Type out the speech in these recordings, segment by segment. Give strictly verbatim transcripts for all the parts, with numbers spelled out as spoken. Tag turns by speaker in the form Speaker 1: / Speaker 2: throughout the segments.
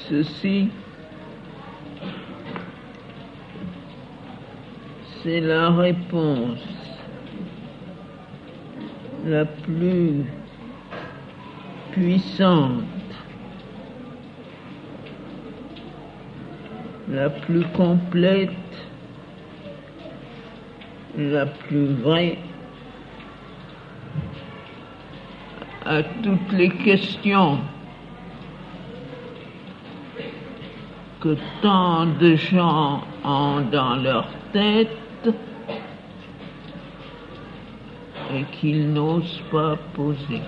Speaker 1: Ceci, c'est la réponse la plus puissante, la plus complète, la plus vraie à toutes les questions que tant de gens ont dans leur tête et qu'ils n'osent pas poser.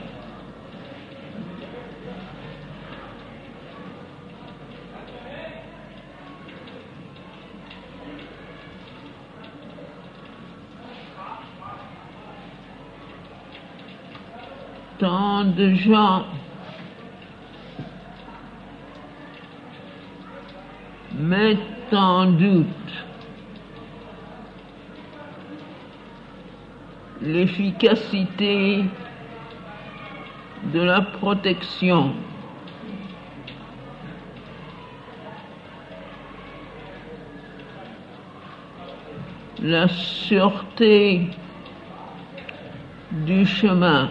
Speaker 1: Tant de gens mettent en doute l'efficacité de la protection, la sûreté du chemin,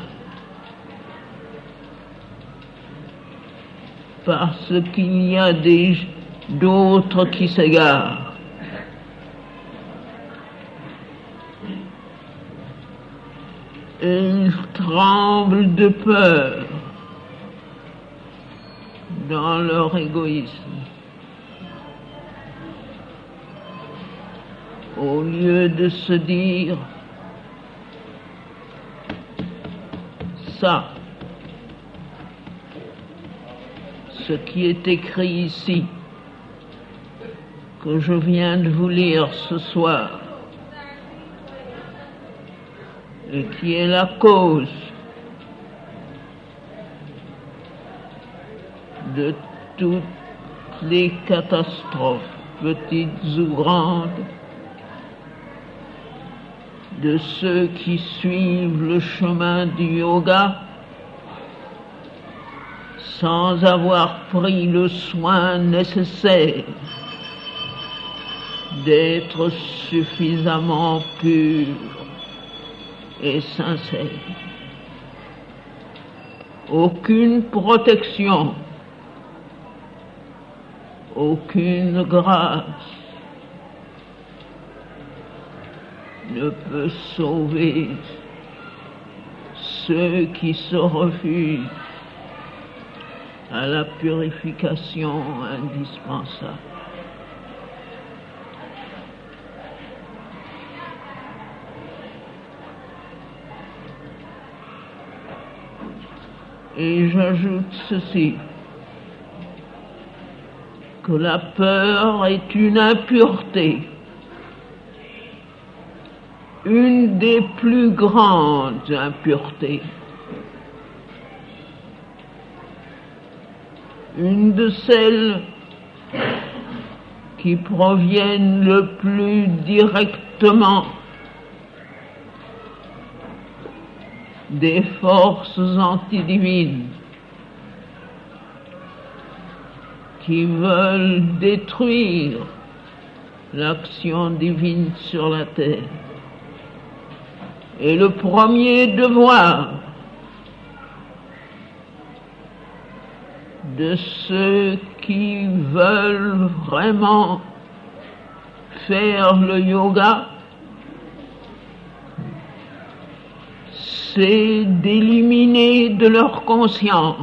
Speaker 1: parce qu'il y a des d'autres qui s'égarent. Et ils tremblent de peur dans leur égoïsme. Au lieu de se dire ça, ce qui est écrit ici, que je viens de vous lire ce soir, et qui est la cause de toutes les catastrophes, petites ou grandes, de ceux qui suivent le chemin du yoga sans avoir pris le soin nécessaire d'être suffisamment pur et sincère. Aucune protection, aucune grâce ne peut sauver ceux qui se refusent à la purification indispensable. Et j'ajoute ceci, que la peur est une impureté, une des plus grandes impuretés, une de celles qui proviennent le plus directement des forces antidivines qui veulent détruire l'action divine sur la terre. Et le premier devoir de ceux qui veulent vraiment faire le yoga, c'est d'éliminer de leur conscience,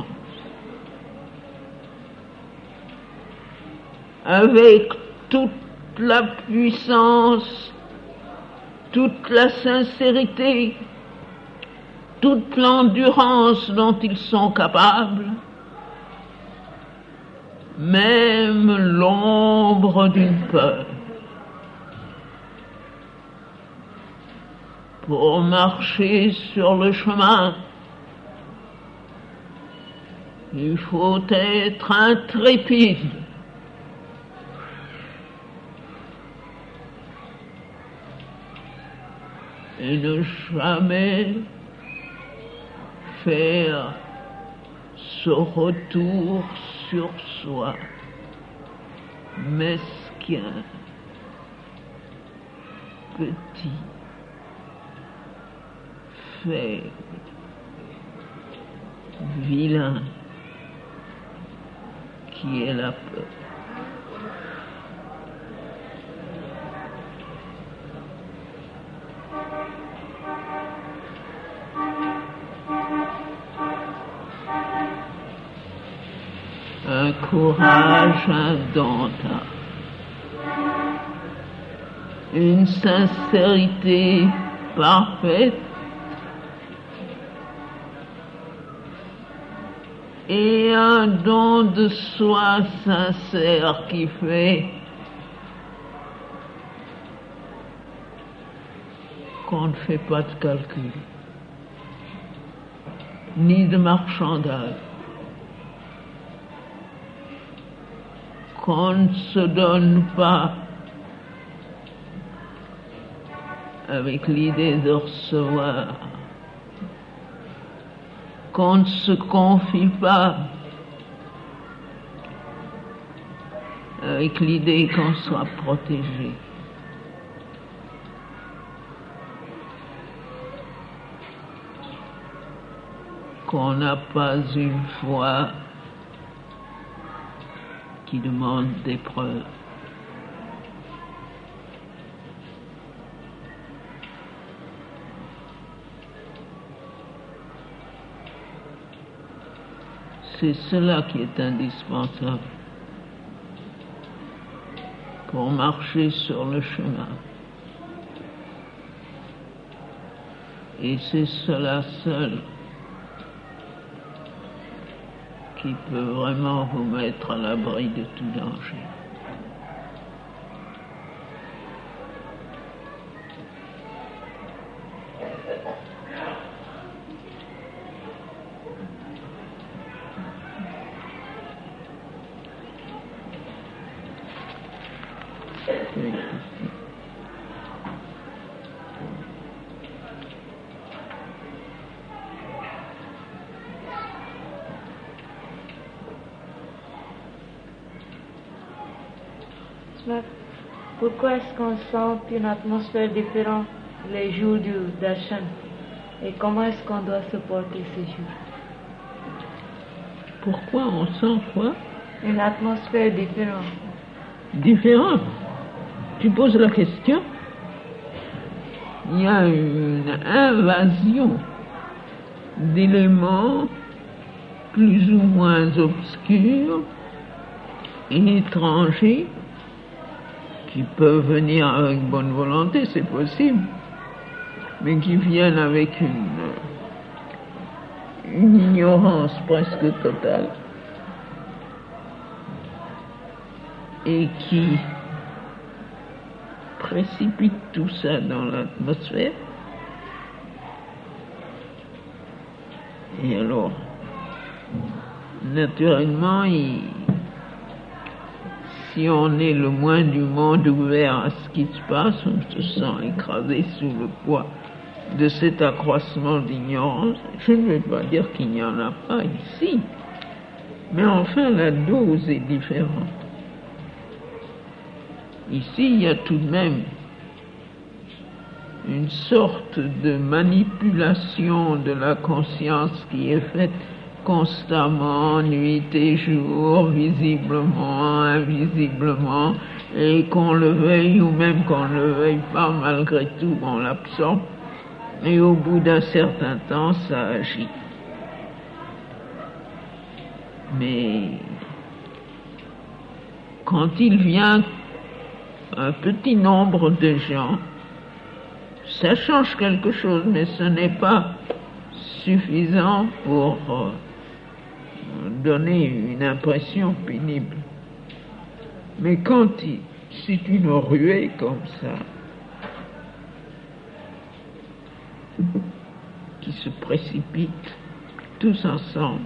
Speaker 1: avec toute la puissance, toute la sincérité, toute l'endurance dont ils sont capables, même l'ombre d'une peur. Pour marcher sur le chemin, il faut être intrépide. Et ne jamais faire ce retour sur soi. mesquin, petit, faible, vilain, qui est la peur. Un courage indomptable, une sincérité parfaite et un don de soi sincère qui fait qu'on ne fait pas de calcul, ni de marchandage, qu'on ne se donne pas avec l'idée de recevoir, qu'on ne se confie pas avec l'idée qu'on soit protégé. Qu'on n'a pas une foi qui demande des preuves. C'est cela qui est indispensable pour marcher sur le chemin. Et c'est cela seul qui peut vraiment vous mettre à l'abri de tout danger.
Speaker 2: Pourquoi est-ce qu'on sent une atmosphère différente les jours du darshan et comment est-ce qu'on doit se porter ces jours?
Speaker 1: Pourquoi on sent quoi?
Speaker 2: Une atmosphère différente.
Speaker 1: Différente? Tu poses la question? Il y a une invasion d'éléments plus ou moins obscurs et étrangers qui peuvent venir avec bonne volonté, c'est possible, mais qui viennent avec une, une ignorance presque totale et qui précipitent tout ça dans l'atmosphère. Et alors, naturellement, il si on est le moins du monde ouvert à ce qui se passe, on se sent écrasé sous le poids de cet accroissement d'ignorance. Je ne vais pas dire qu'il n'y en a pas ici, mais enfin la dose est différente. Ici, il y a tout de même une sorte de manipulation de la conscience qui est faite constamment, nuit et jour, visiblement, invisiblement, et qu'on le veuille ou même qu'on ne le veuille pas, malgré tout, on l'absorbe, et au bout d'un certain temps, ça agit. Mais quand il vient un petit nombre de gens, ça change quelque chose, mais ce n'est pas suffisant pour euh, donner une impression pénible. Mais quand il, c'est une ruée comme ça, qui se précipite tous ensemble,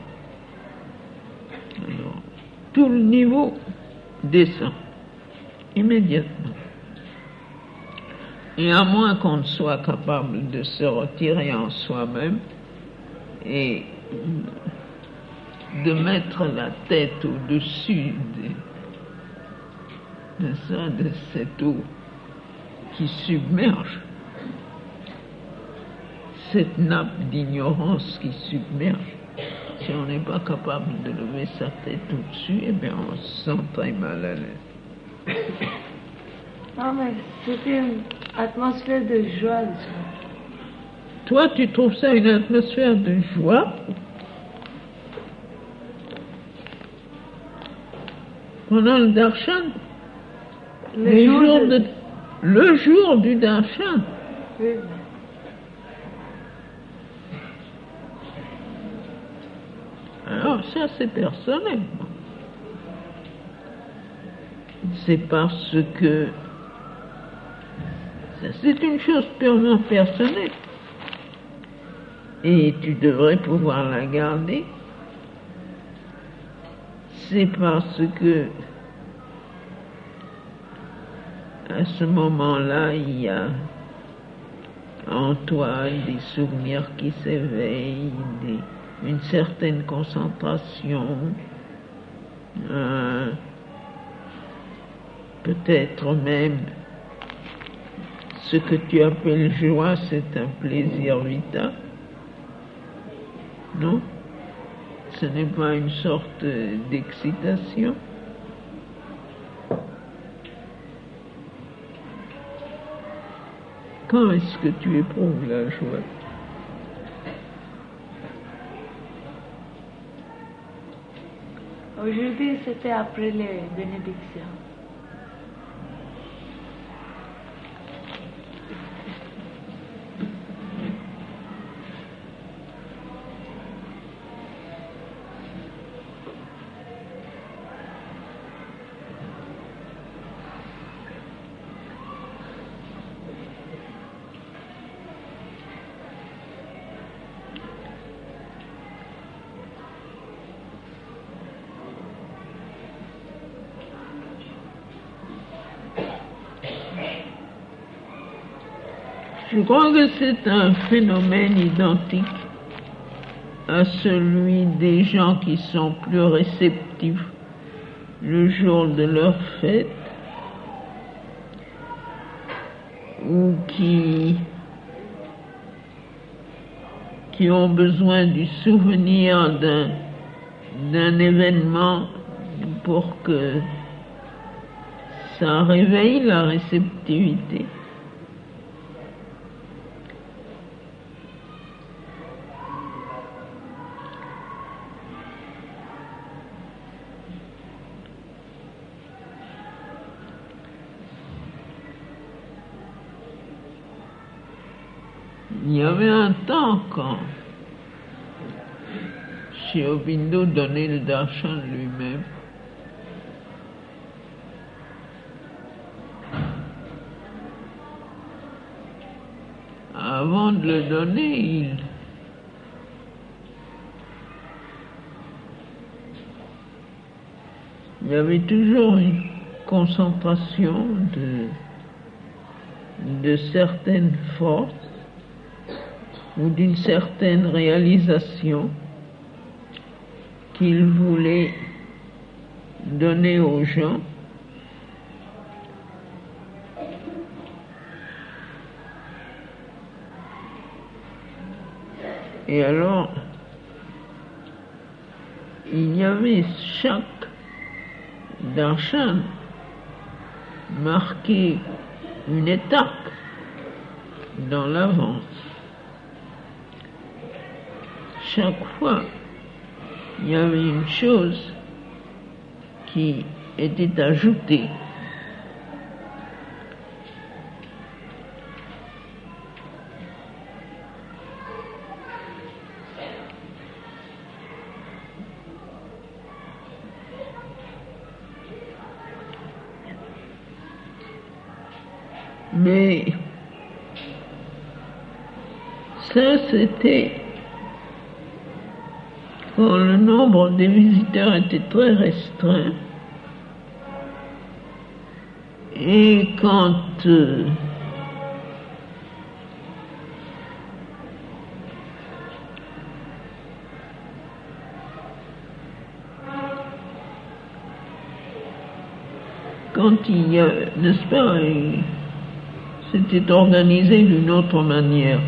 Speaker 1: alors tout le niveau descend immédiatement. Et à moins qu'on ne soit capable de se retirer en soi-même et de mettre la tête au-dessus de ça, de cette eau qui submerge, cette nappe d'ignorance qui submerge. Si on n'est pas capable de lever sa tête au-dessus, eh bien on se sent très mal à l'aise.
Speaker 2: Non, mais c'était une atmosphère de joie.
Speaker 1: Toi, tu trouves ça une atmosphère de joie? Pendant le darshan?
Speaker 2: Le
Speaker 1: Les
Speaker 2: jour
Speaker 1: jours
Speaker 2: de-
Speaker 1: de- Le jour du darshan?
Speaker 2: Oui.
Speaker 1: Alors ça, c'est personnel. C'est parce que ça, c'est une chose purement personnelle. Et tu devrais pouvoir la garder. C'est parce que à ce moment-là, il y a en toi des souvenirs qui s'éveillent, des- une certaine concentration, euh, peut-être même ce que tu appelles joie, c'est un plaisir vital. Non? Ce n'est pas une sorte d'excitation. Quand est-ce que tu éprouves la joie?
Speaker 2: Aujourd'hui, c'était après les bénédictions.
Speaker 1: Je crois que c'est un phénomène identique à celui des gens qui sont plus réceptifs le jour de leur fête ou qui, qui ont besoin du souvenir d'un, d'un événement pour que ça réveille la réceptivité. Il y avait un temps quand Sri Aurobindo donnait le darshan lui-même. Avant de le donner, il, il y avait toujours une concentration de, de certaines forces ou d'une certaine réalisation qu'il voulait donner aux gens. Et alors, il y avait chaque darshan marqué une étape dans l'avance. Chaque fois, il y avait une chose qui était ajoutée. Mais ça, c'était quand le nombre des visiteurs était très restreint et quand euh, quand il y a, n'est-ce pas, c'était organisé d'une autre manière.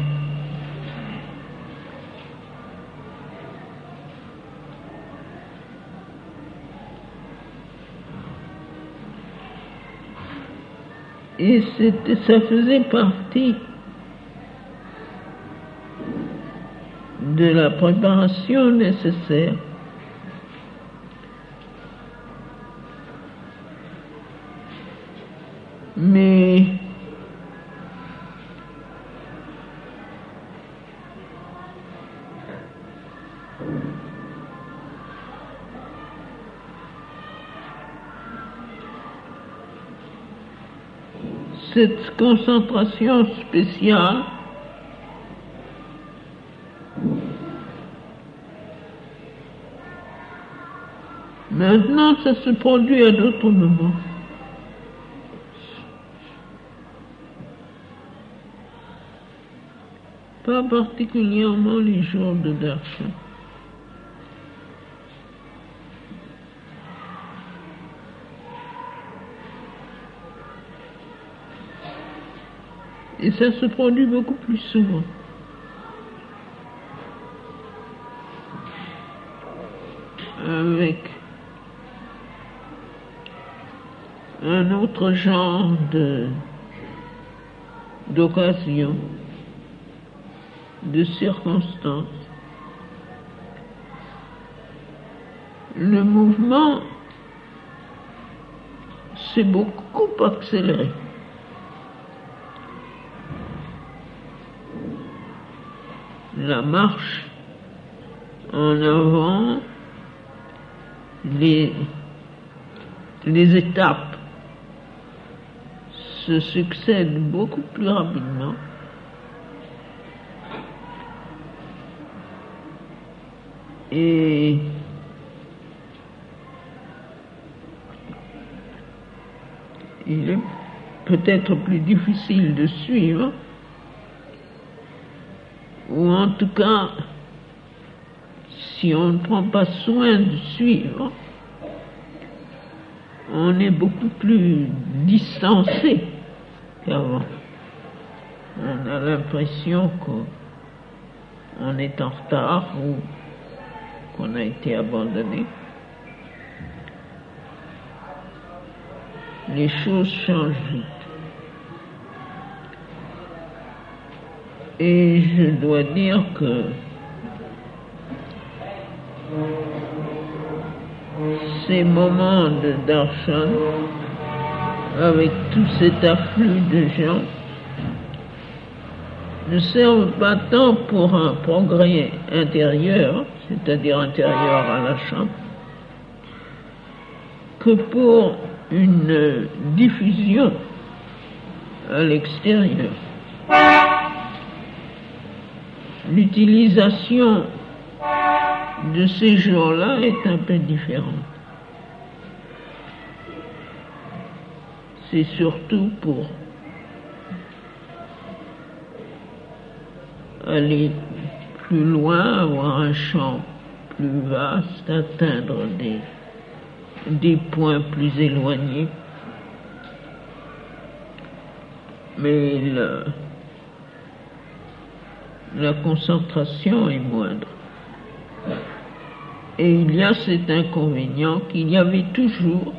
Speaker 1: Et c'était, ça faisait partie de la préparation nécessaire. Mais cette concentration spéciale maintenant ça se produit à d'autres moments. Pas particulièrement les jours de darshan. Et ça se produit beaucoup plus souvent. Avec un autre genre de d'occasion, de circonstances. Le mouvement s'est beaucoup accéléré. La marche en avant, les, les étapes se succèdent beaucoup plus rapidement. Et il est peut-être plus difficile de suivre, ou en tout cas, si on ne prend pas soin de suivre, on est beaucoup plus distancé qu'avant. On a l'impression qu'on est en retard ou qu'on a été abandonné. Les choses changent vite. Et je dois dire que ces moments de darshan, avec tout cet afflux de gens, ne servent pas tant pour un progrès intérieur, c'est-à-dire intérieur à la chambre, que pour une diffusion à l'extérieur. L'utilisation de ces jours-là est un peu différente. C'est surtout pour aller plus loin, avoir un champ plus vaste, atteindre des, des points plus éloignés. Mais le, la concentration est moindre. Et il y a cet inconvénient qu'il y avait toujours,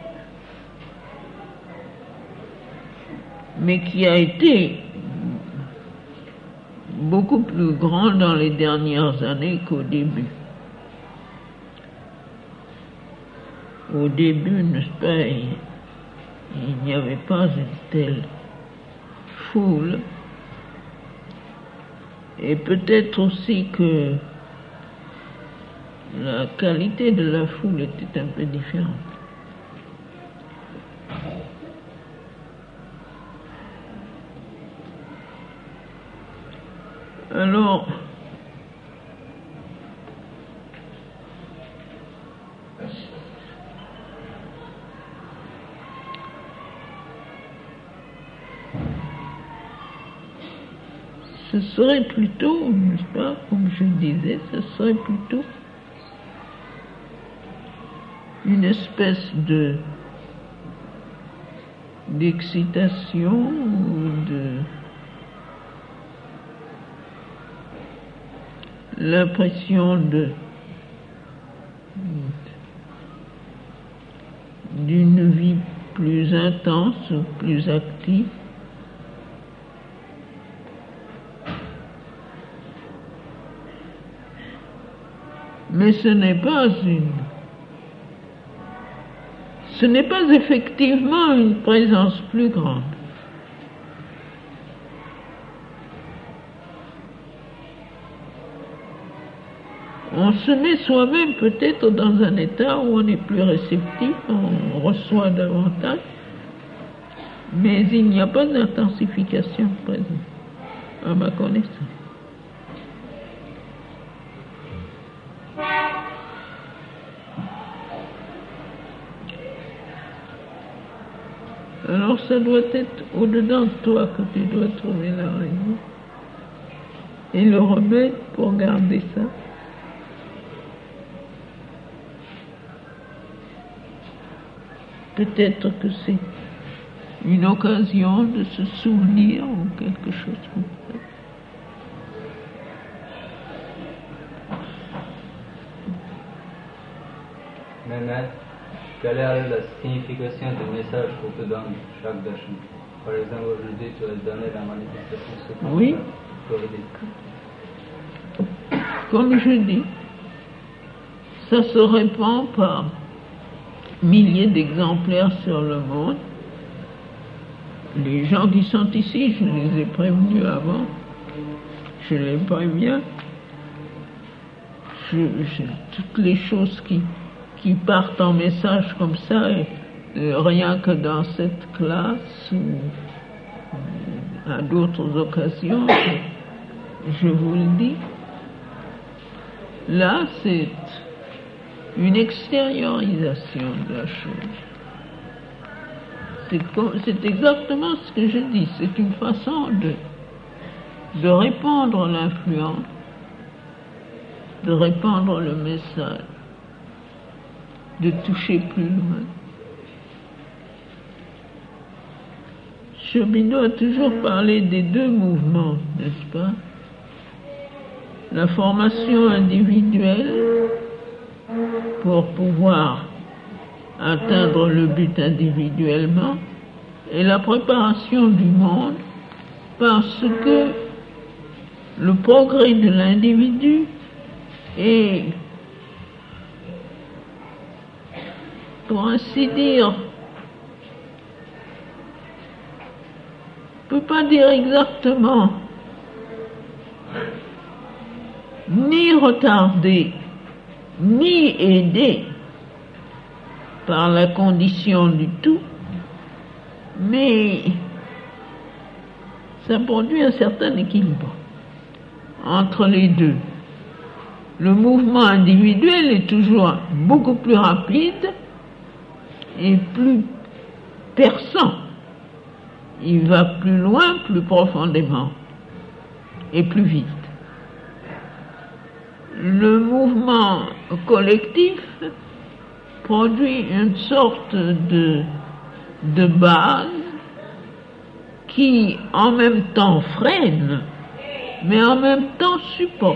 Speaker 1: mais qui a été beaucoup plus grand dans les dernières années qu'au début. Au début, n'est-ce pas, il, il n'y avait pas une telle foule. Et peut-être aussi que la qualité de la foule était un peu différente. Alors, ce serait plutôt, n'est-ce pas, comme je disais, ce serait plutôt une espèce de d'excitation ou de l'impression de d'une vie plus intense ou plus active. Mais ce n'est pas une... Ce n'est pas effectivement une présence plus grande. On se met soi-même peut-être dans un état où on est plus réceptif, on reçoit davantage, mais il n'y a pas d'intensification présente, à ma connaissance. Alors ça doit être au-dedans de toi que tu dois trouver la raison et le remède pour garder ça. Peut-être que c'est une occasion de se souvenir ou quelque chose comme ça.
Speaker 3: Mais maître, quelle est la signification du message qu'on te donne chaque darshan? Par exemple, aujourd'hui, tu as donné la manifestation suprême.
Speaker 1: Oui. Comme je dis, ça se répand par milliers d'exemplaires sur le monde. Les gens qui sont ici, je les ai prévenus avant, je les préviens. Je, je, toutes les choses qui, qui partent en message comme ça, et, euh, rien que dans cette classe ou à d'autres occasions, je, je vous le dis. Là, c'est une extériorisation de la chose. C'est, c'est exactement ce que je dis. C'est une façon de, de répandre l'influence, de répandre le message, de toucher plus loin. Shaubindo a toujours parlé des deux mouvements, n'est-ce pas? La formation individuelle pour pouvoir atteindre le but individuellement et la préparation du monde parce que le progrès de l'individu est, pour ainsi dire, je ne peux pas dire exactement, ni retardé, ni aidé par la condition du tout, mais ça produit un certain équilibre entre les deux. Le mouvement individuel est toujours beaucoup plus rapide et plus perçant. Il va plus loin, plus profondément et plus vite. Le mouvement collectif produit une sorte de, de base qui en même temps freine, mais en même temps supporte.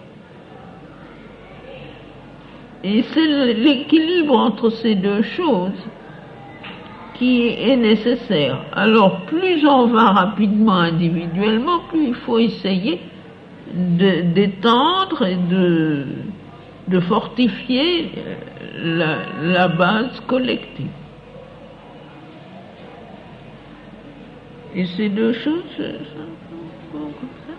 Speaker 1: Et c'est l'équilibre entre ces deux choses qui est nécessaire. Alors, plus on va rapidement individuellement, plus il faut essayer de, d'étendre et de, de fortifier la, la base collective. Et ces deux choses sont comme ça.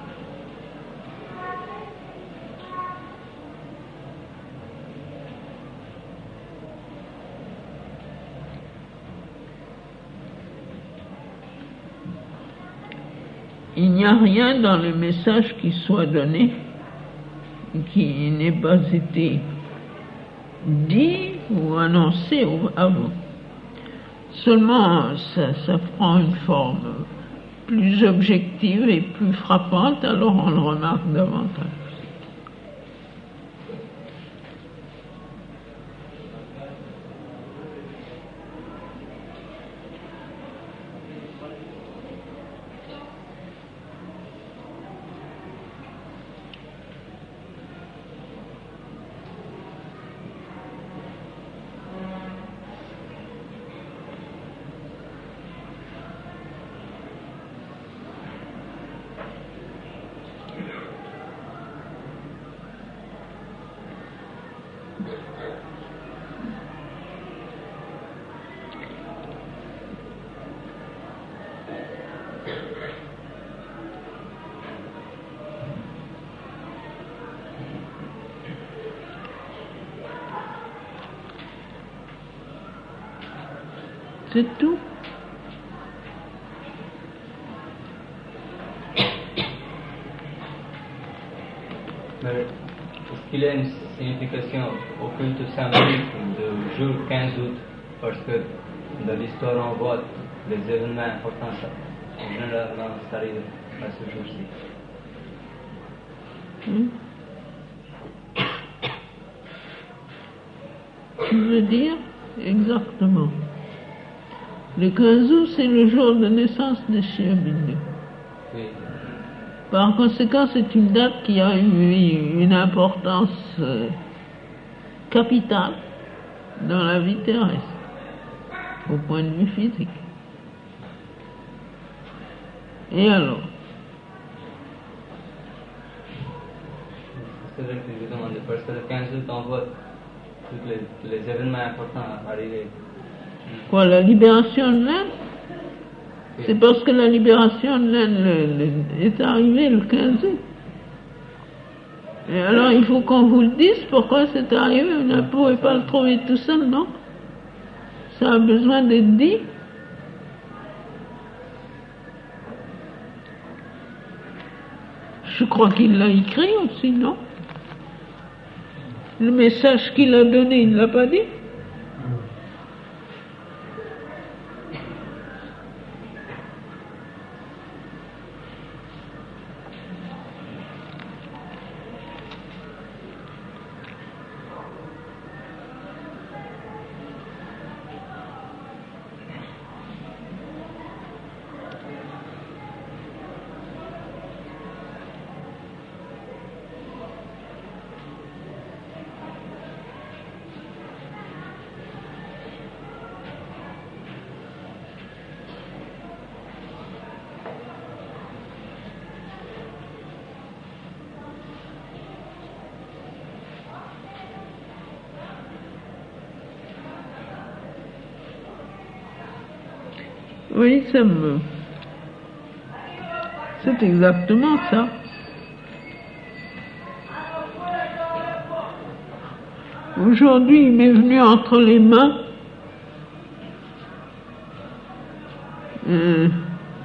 Speaker 1: Il n'y a rien dans le message qui soit donné qui n'ait pas été dit ou annoncé avant. Seulement, ça, ça prend une forme plus objective et plus frappante, alors on le remarque davantage. C'est tout.
Speaker 3: Mais est-ce qu'il y a une signification occulte symbolique du jour quinze août? Parce que dans l'histoire on voit les événements importants, généralement ça arrive à ce jour-ci.
Speaker 1: Hmm. Tu veux dire exactement. Le quinze août, c'est le jour de naissance de Sri Aurobindo.
Speaker 3: Oui.
Speaker 1: Par conséquent, c'est une date qui a eu une importance euh, capitale dans la vie terrestre, au point de vue physique. Et alors?
Speaker 3: C'est vrai que je demande, parce que le quinze août, on voit tous les, les événements importants arriver.
Speaker 1: Quoi, la libération de l'Inde? C'est parce que la libération de l'Inde est arrivée le quinze août. Et alors, il faut qu'on vous le dise pourquoi c'est arrivé. Vous ne pouvez pas le trouver tout seul, non? Ça a besoin d'être dit. Je crois qu'il l'a écrit aussi, non? Le message qu'il a donné, il ne l'a pas dit? Oui, ça me... C'est exactement ça. Aujourd'hui, il m'est venu entre les mains un,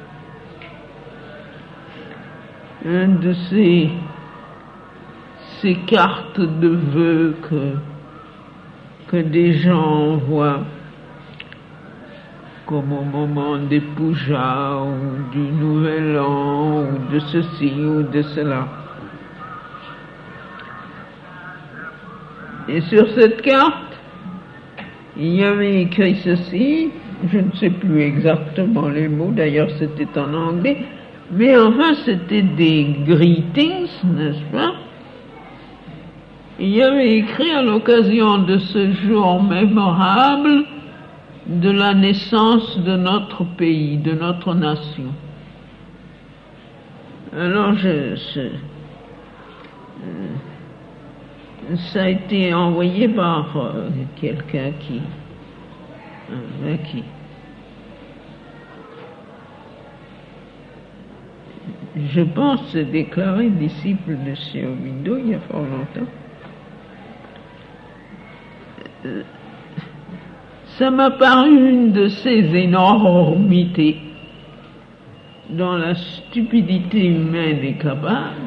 Speaker 1: un de ces, ces cartes de vœux que, que des gens envoient comme au moment des pujas ou du nouvel an ou de ceci ou de cela. Et sur cette carte, il y avait écrit ceci, je ne sais plus exactement les mots, d'ailleurs c'était en anglais, mais enfin c'était des greetings, n'est-ce pas? Il y avait écrit à l'occasion de ce jour mémorable de la naissance de notre pays, de notre nation. Alors, je, je, euh, ça a été envoyé par euh, quelqu'un qui, euh, qui, je pense, s'est déclaré disciple de Sri Aurobindo il y a fort longtemps. Euh, Ça m'a paru une de ces énormités dont la stupidité humaine est capable.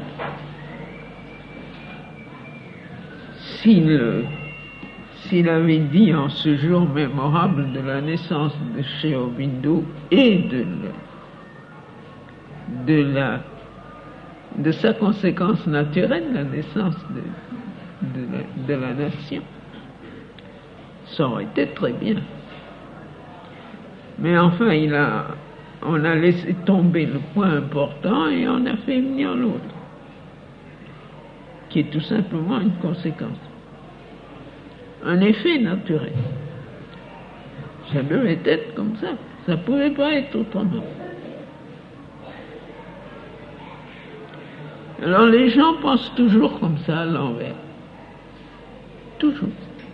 Speaker 1: S'il, s'il avait dit en ce jour mémorable de la naissance de Sri Aurobindo et de, de, la, de sa conséquence naturelle, la naissance de, de, la, de la nation, ça aurait été très bien. Mais enfin, il a, on a laissé tomber le point important et on a fait venir l'autre, qui est tout simplement une conséquence, un effet naturel. Ça devait être comme ça, ça ne pouvait pas être autrement. Alors les gens pensent toujours comme ça à l'envers. toujours.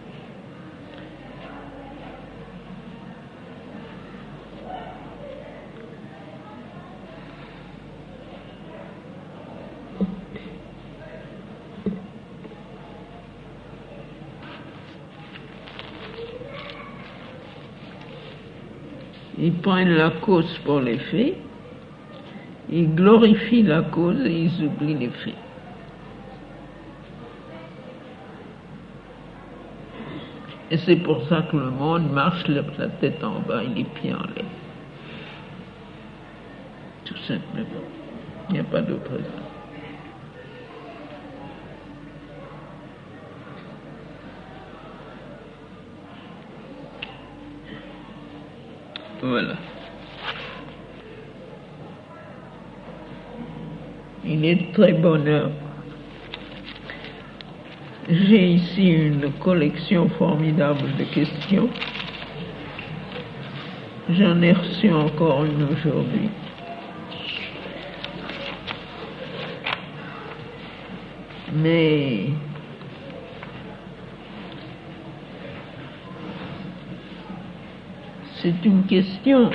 Speaker 1: Ils prennent la cause pour les faits, ils glorifient la cause et ils oublient les faits. Et c'est pour ça que le monde marche la tête en bas et les pieds en l'air. Tout simplement. Il n'y a pas d'autre raison. Voilà. Il est de très bonne heure. J'ai ici une collection formidable de questions. J'en ai reçu encore une aujourd'hui. Mais c'est une question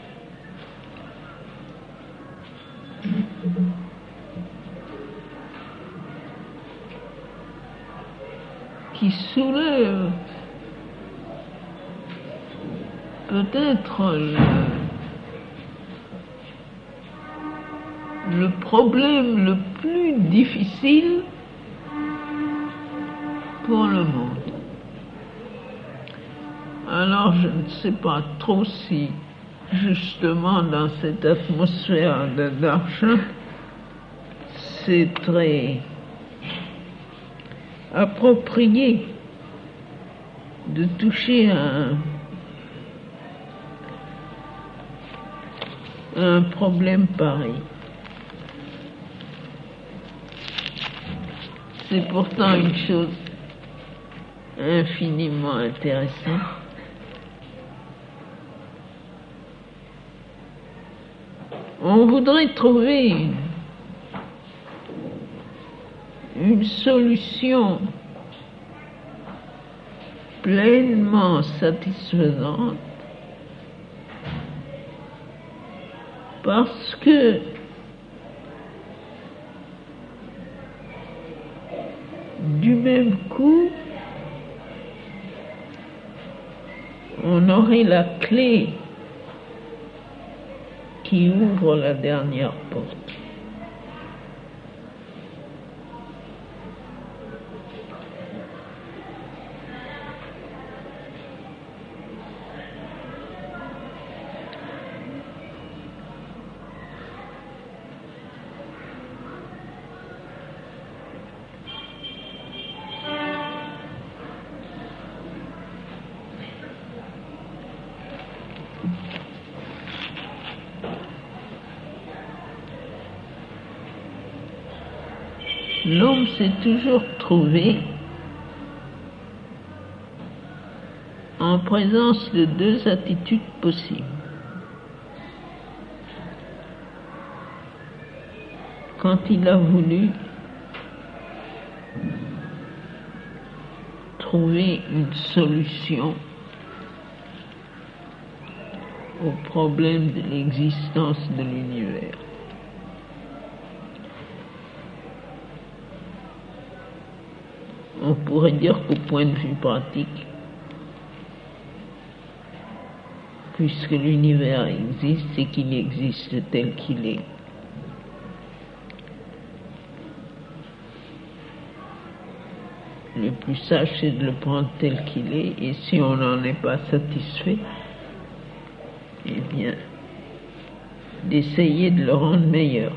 Speaker 1: qui soulève peut-être le, le problème le plus difficile pour le monde. Alors je ne sais pas trop si justement dans cette atmosphère de Darshan c'est très approprié de toucher à un, à un problème pareil. C'est pourtant une chose infiniment intéressante. On voudrait trouver une, une solution pleinement satisfaisante parce que du même coup on aurait la clé qui ouvre la dernière porte. L'homme s'est toujours trouvé en présence de deux attitudes possibles. Quand il a voulu trouver une solution au problème de l'existence de l'univers. On pourrait dire qu'au point de vue pratique, puisque l'univers existe, c'est qu'il existe tel qu'il est. Le plus sage, c'est de le prendre tel qu'il est, et si on n'en est pas satisfait, eh bien, d'essayer de le rendre meilleur.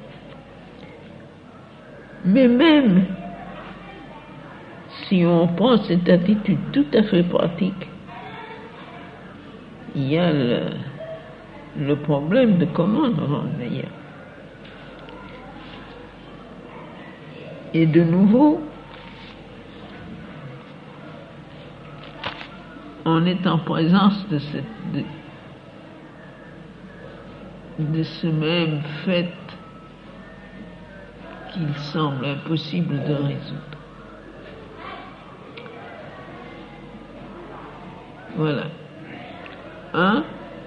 Speaker 1: Mais même si on prend cette attitude tout à fait pratique, il y a le, le problème de comment le rendre meilleur. Et de nouveau, on est en présence de, cette, de, de ce même fait qu'il semble impossible de résoudre. Voilà. Hein?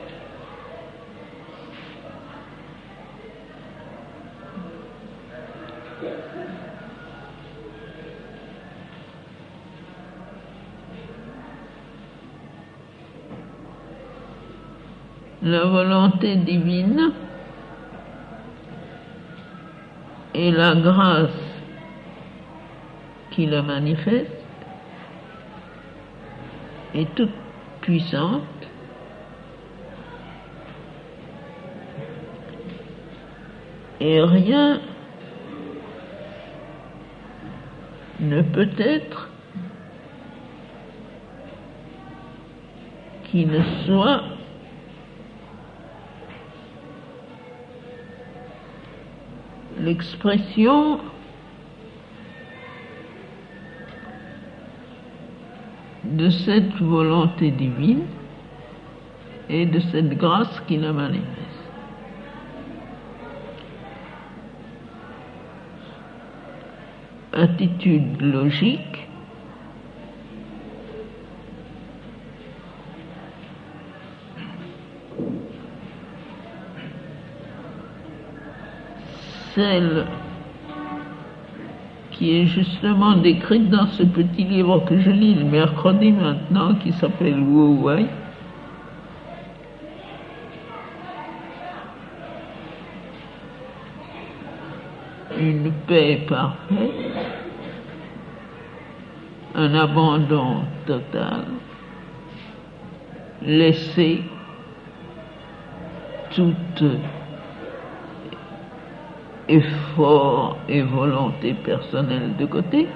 Speaker 1: La volonté divine et la grâce qui la manifeste est toute puissante et rien ne peut être qui ne soit l'expression de cette volonté divine et de cette grâce qui la manifeste. Attitude logique, celle qui est justement décrite dans ce petit livre que je lis le mercredi maintenant, qui s'appelle Wu Wei. Une paix parfaite, un abandon total, laisser toute effort et volonté personnelle de côté,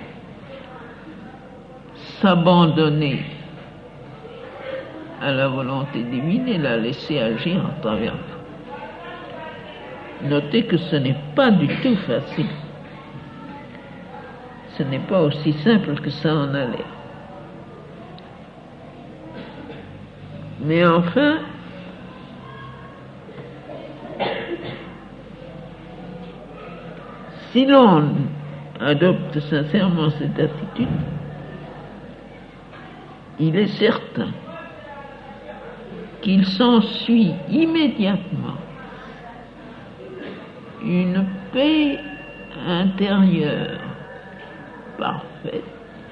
Speaker 1: s'abandonner à la volonté divine et la laisser agir à travers nous. Notez que ce n'est pas du tout facile. Ce n'est pas aussi simple que ça en a l'air. Mais enfin, si l'on adopte sincèrement cette attitude, il est certain qu'il s'ensuit immédiatement une paix intérieure parfaite,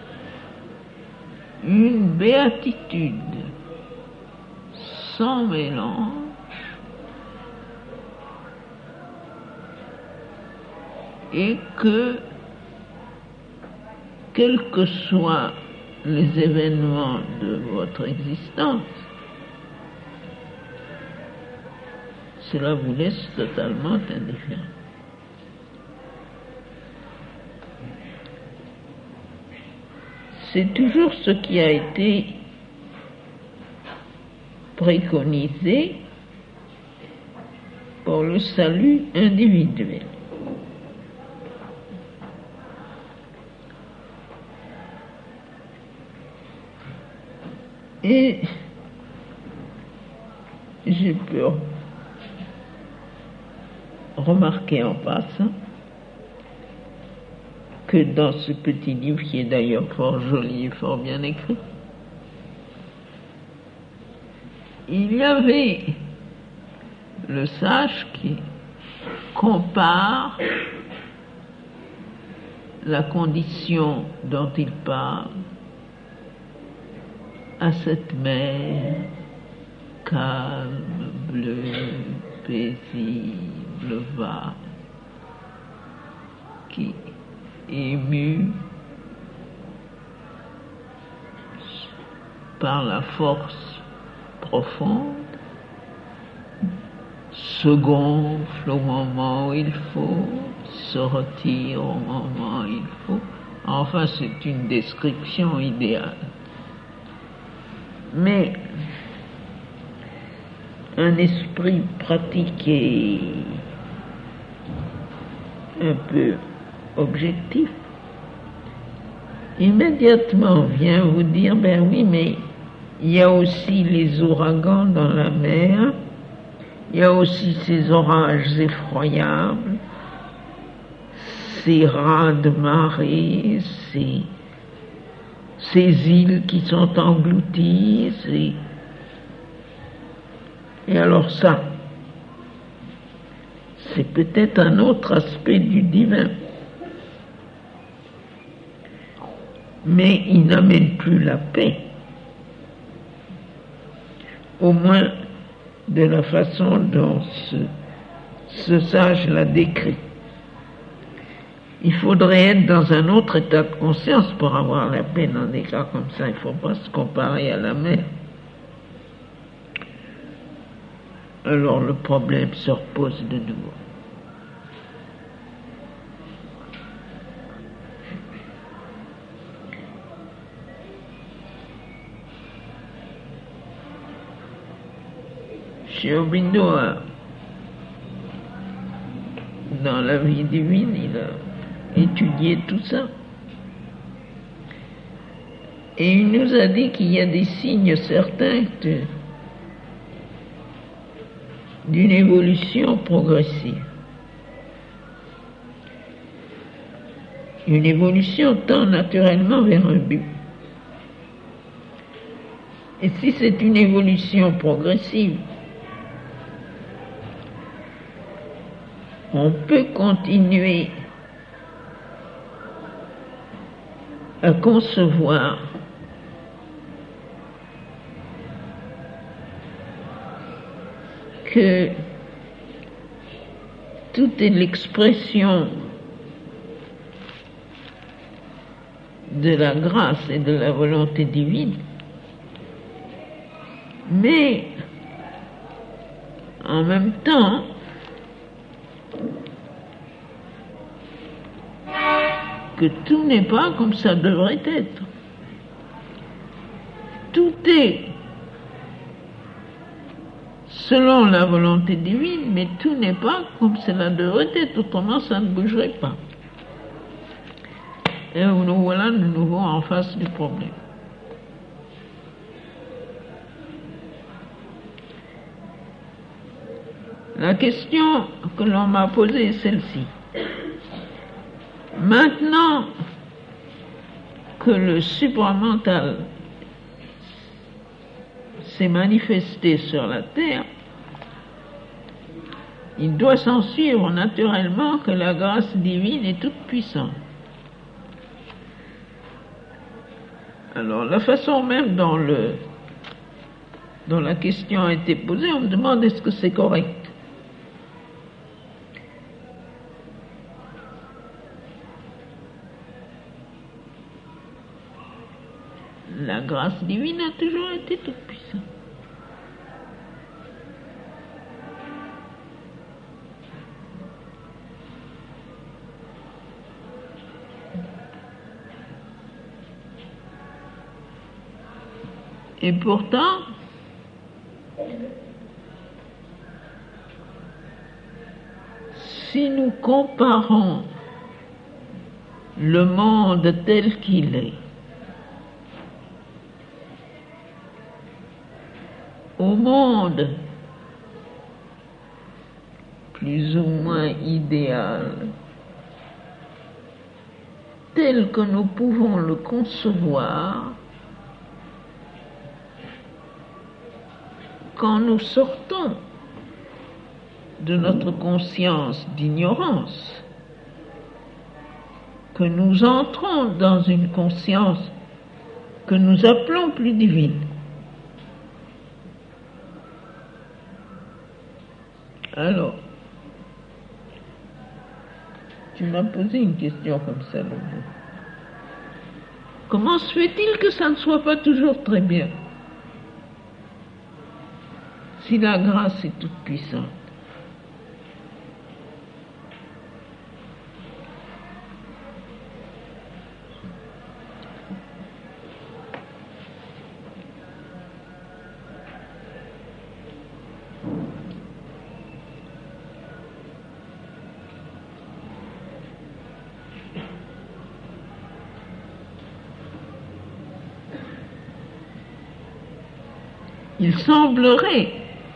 Speaker 1: une béatitude sans mélange, et que, quels que soient les événements de votre existence, cela vous laisse totalement indifférent. C'est toujours ce qui a été préconisé pour le salut individuel. Et j'ai pu remarquer en passant que dans ce petit livre, qui est d'ailleurs fort joli et fort bien écrit, il y avait le sage qui compare la condition dont il parle à cette mer calme, bleue, paisible, vague, qui, ému par la force profonde, se gonfle au moment où il faut, se retire au moment où il faut. Enfin, c'est une description idéale. Mais un esprit pratiqué, un peu objectif, immédiatement vient vous dire, ben oui, mais il y a aussi les ouragans dans la mer, il y a aussi ces orages effroyables, ces raz de marée, ces ces îles qui sont englouties, ces... et alors ça, c'est peut-être un autre aspect du divin. Mais il n'amène plus la paix. Au moins de la façon dont ce, ce sage l'a décrit. Il faudrait être dans un autre état de conscience pour avoir la paix dans des cas comme ça. Il ne faut pas se comparer à la mer. Alors le problème se repose de nouveau. Chez Aurobindo, dans la vie divine, il a étudié tout ça. Et il nous a dit qu'il y a des signes certains de, d'une évolution progressive. Une évolution tend naturellement vers un but. Et si c'est une évolution progressive, on peut continuer à concevoir que tout est l'expression de la grâce et de la volonté divine, mais en même temps, que tout n'est pas comme ça devrait être. Tout est selon la volonté divine, mais tout n'est pas comme cela devrait être, autrement ça ne bougerait pas. Et nous voilà de nouveau en face du problème. La question que l'on m'a posée est celle-ci. Maintenant que le supramental s'est manifesté sur la terre, il doit s'en suivre naturellement que la grâce divine est toute puissante. Alors, la façon même dont, le, dont la question a été posée, on me demande est-ce que c'est correct. La grâce divine a toujours été toute puissante. Et pourtant, si nous comparons le monde tel qu'il est au monde plus ou moins idéal, tel que nous pouvons le concevoir, quand nous sortons de notre conscience d'ignorance, que nous entrons dans une conscience que nous appelons plus divine, alors, tu m'as posé une question comme ça l'autre jour. Comment se fait-il que ça ne soit pas toujours très bien? Si la grâce est toute puissante. Il semblerait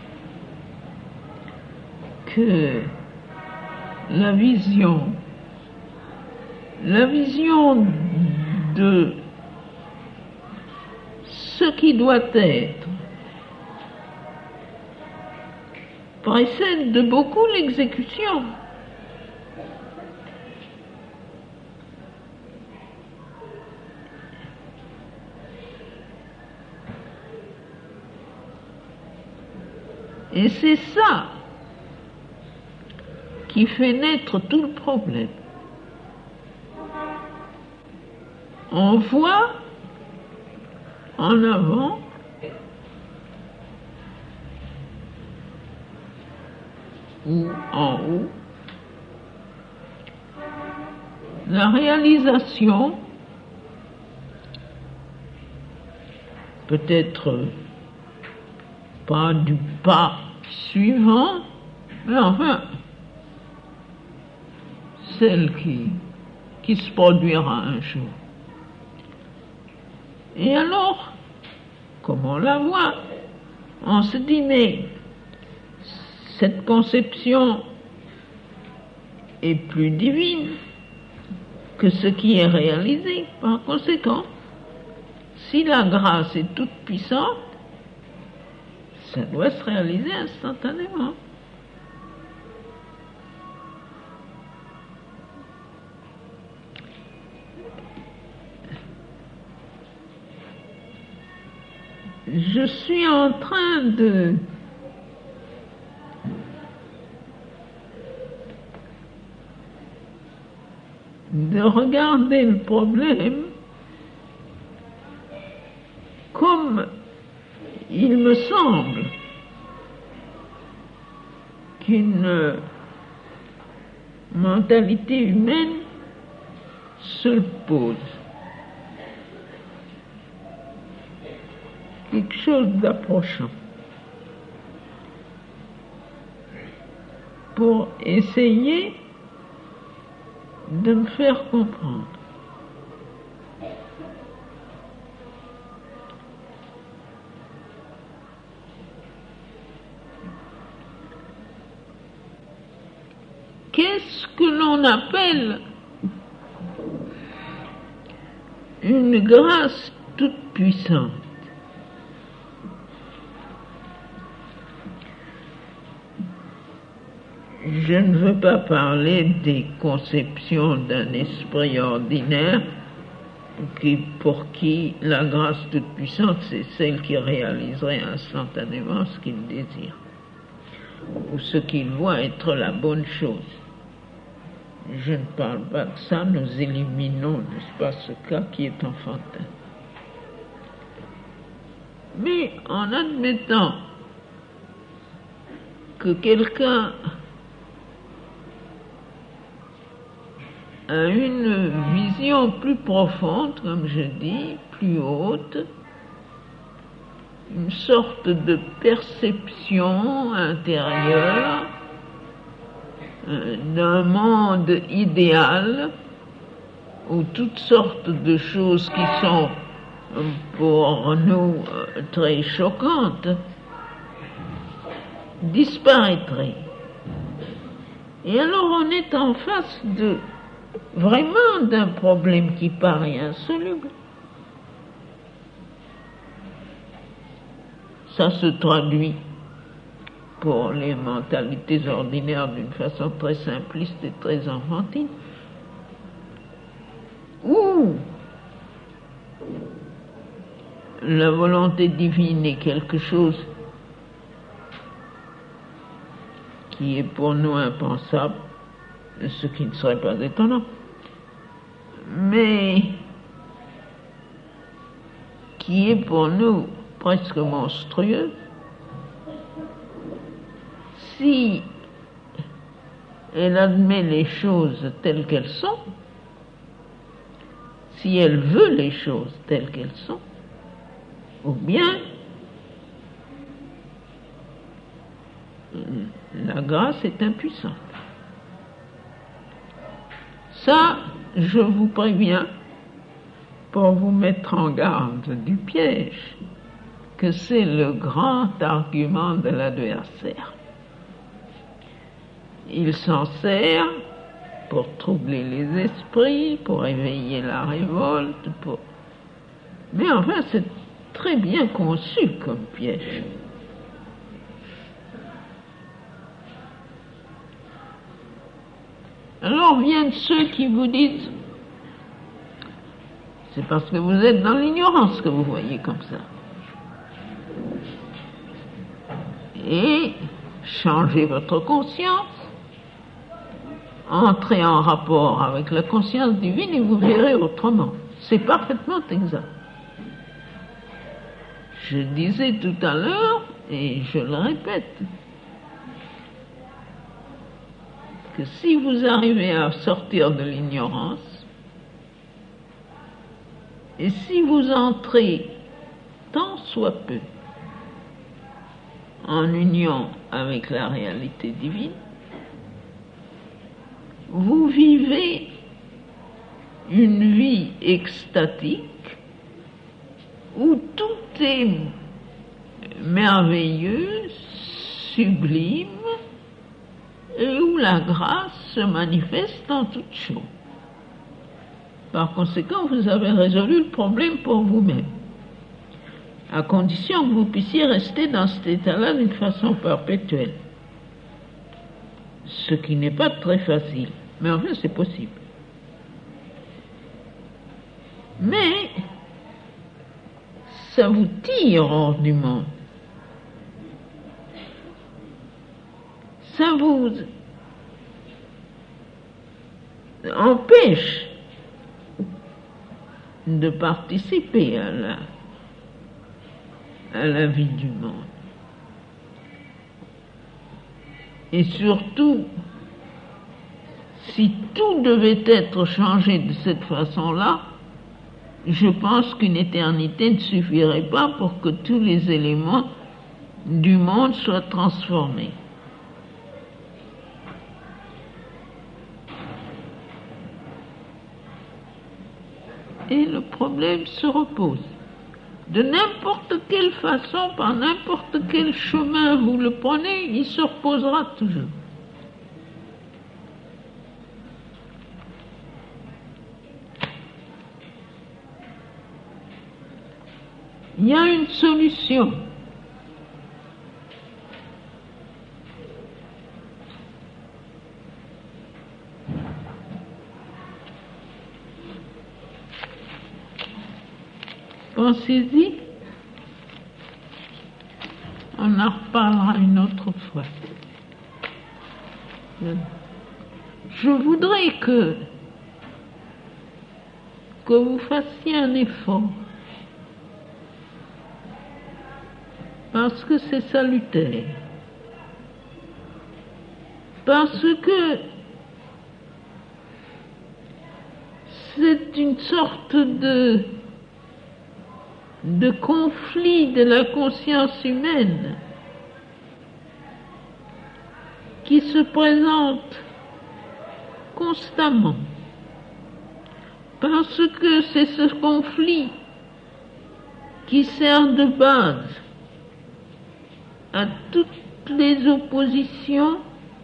Speaker 1: que la vision, la vision de ce qui doit être précède de beaucoup l'exécution. Et c'est ça qui fait naître tout le problème. On voit en avant ou en haut la réalisation, peut-être pas du pas suivant, mais enfin celle qui, qui se produira un jour. Et alors, comme on la voit, on se dit, mais cette conception est plus divine que ce qui est réalisé. Par conséquent, si la grâce est toute puissante, ça doit se réaliser instantanément. Je suis en train de de regarder le problème comme il me semble qu'une mentalité humaine se le pose. Quelque chose d'approchant pour essayer de me faire comprendre. Qu'est-ce que l'on appelle une grâce toute puissante? Je ne veux pas parler des conceptions d'un esprit ordinaire qui, pour qui la grâce toute puissante, c'est celle qui réaliserait instantanément ce qu'il désire, ou ce qu'il voit être la bonne chose. Je ne parle pas de ça, nous éliminons, n'est-ce pas, ce cas qui est enfantin. Mais en admettant que quelqu'un a une vision plus profonde, comme je dis, plus haute, une sorte de perception intérieure euh, d'un monde idéal où toutes sortes de choses qui sont euh, pour nous euh, très choquantes disparaîtraient. Et alors on est en face de vraiment d'un problème qui paraît insoluble. Ça se traduit pour les mentalités ordinaires d'une façon très simpliste et très enfantine. Ou la volonté divine est quelque chose qui est pour nous impensable, ce qui ne serait pas étonnant, mais qui est pour nous presque monstrueux. Si elle admet les choses telles qu'elles sont, si elle veut les choses telles qu'elles sont, ou bien la grâce est impuissante. Ça, je vous préviens, pour vous mettre en garde du piège, que c'est le grand argument de l'adversaire. Il s'en sert pour troubler les esprits, pour éveiller la révolte, pour... mais enfin, c'est très bien conçu comme piège. Alors viennent ceux qui vous disent, c'est parce que vous êtes dans l'ignorance que vous voyez comme ça. Et changez votre conscience, entrez en rapport avec la conscience divine et vous verrez autrement. C'est parfaitement exact. Je disais tout à l'heure, et je le répète, que si vous arrivez à sortir de l'ignorance, et si vous entrez tant soit peu en union avec la réalité divine, vous vivez une vie extatique où tout est merveilleux, sublime, et où la grâce se manifeste en toutes choses. Par conséquent, vous avez résolu le problème pour vous-même, à condition que vous puissiez rester dans cet état-là d'une façon perpétuelle. Ce qui n'est pas très facile, mais enfin c'est possible. Mais ça vous tire hors du monde. Ça vous empêche de participer à la, à la vie du monde. Et surtout, si tout devait être changé de cette façon-là, je pense qu'une éternité ne suffirait pas pour que tous les éléments du monde soient transformés. Et le problème se repose. De n'importe quelle façon, par n'importe quel chemin vous le prenez, il se reposera toujours. Il y a une solution. Pensez-y, on en reparlera une autre fois. Je voudrais que, que vous fassiez un effort, parce que c'est salutaire, parce que c'est une sorte de de conflit de la conscience humaine qui se présente constamment, parce que c'est ce conflit qui sert de base à toutes les oppositions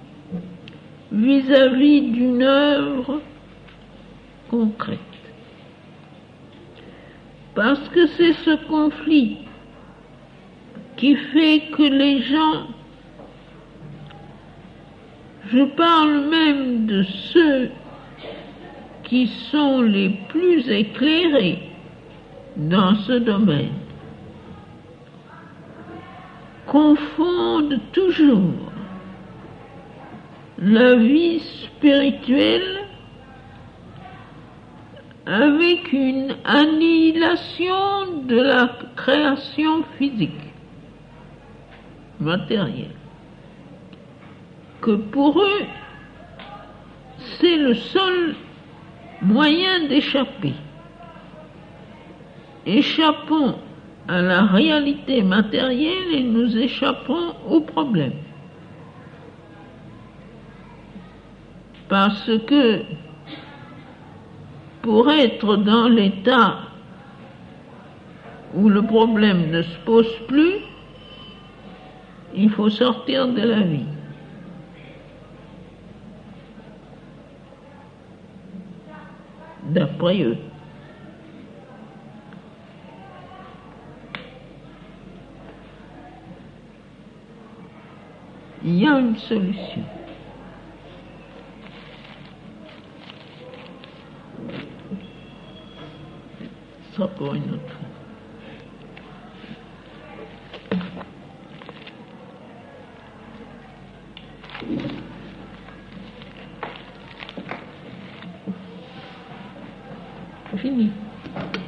Speaker 1: vis-à-vis d'une œuvre concrète. Parce que c'est ce conflit qui fait que les gens, je parle même de ceux qui sont les plus éclairés dans ce domaine, confondent toujours la vie spirituelle avec une annihilation de la création physique, matérielle, que pour eux, c'est le seul moyen d'échapper. Échappons à la réalité matérielle et nous échappons au problème. Parce que pour être dans l'état où le problème ne se pose plus, il faut sortir de la vie. D'après eux. il y a une solution. Ça pour une autre fois. Fini.